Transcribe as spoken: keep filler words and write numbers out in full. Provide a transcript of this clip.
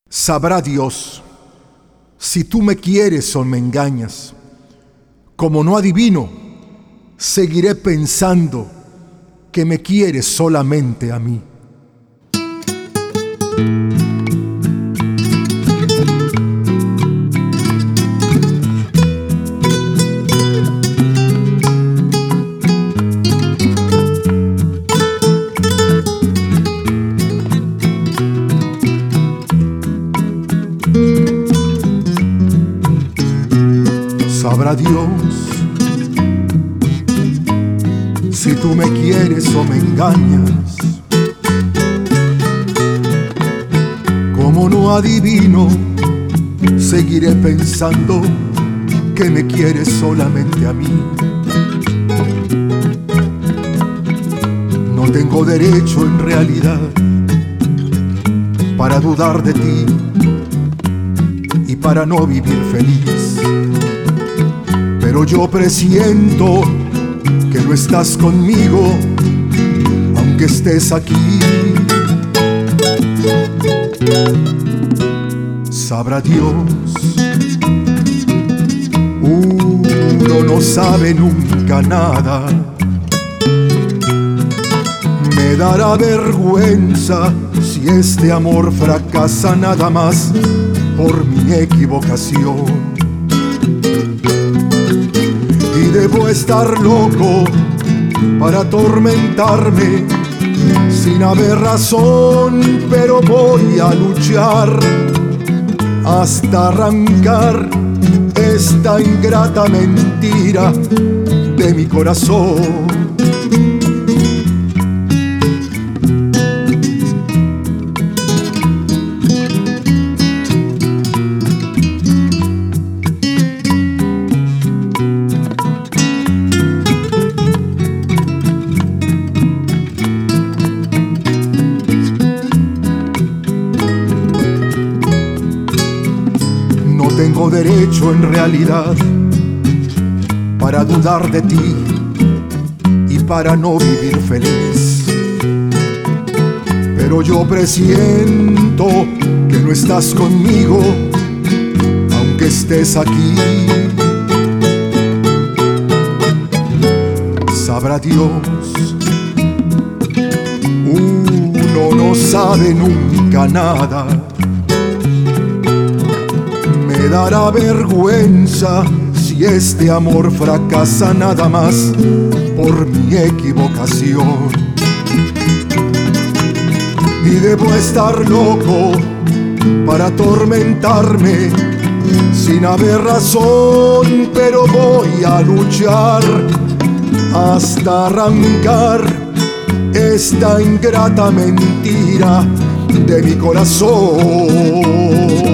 Sabrá Dios si tú me quieres o me engañas. Como no adivino, seguiré pensando que me quieres solamente a mí. Sabrá Dios si tú me quieres o me engañas. Como no adivino, seguiré pensando que me quieres solamente a mí. No tengo derecho en realidad para dudar de ti y para no vivir feliz. Pero yo presiento que no estás conmigo, aunque estés aquí. Sabrá Dios, uno no sabe nunca nada. Me dará vergüenza si este amor fracasa nada más por mi equivocación. Y debo estar loco para atormentarme sin haber razón, pero voy a luchar hasta arrancar esta ingrata mentira de mi corazón. Tengo derecho en realidad para dudar de ti y para no vivir feliz. Pero yo presiento que no estás conmigo, aunque estés aquí. Sabrá Dios, uno no sabe nunca nada. Me dará vergüenza si este amor fracasa nada más por mi equivocación. Y debo estar loco para atormentarme sin haber razón, pero voy a luchar hasta arrancar esta ingrata mentira de mi corazón.